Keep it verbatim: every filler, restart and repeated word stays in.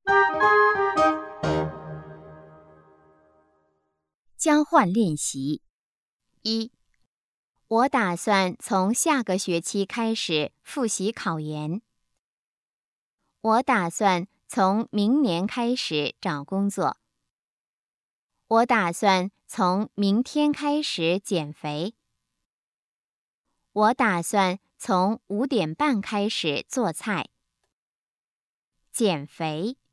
交换练习一，我打算从下个学期开始复习考研。我打算从明年开始找工作。我打算从明天开始减肥。我打算从五点半开始做菜。减肥。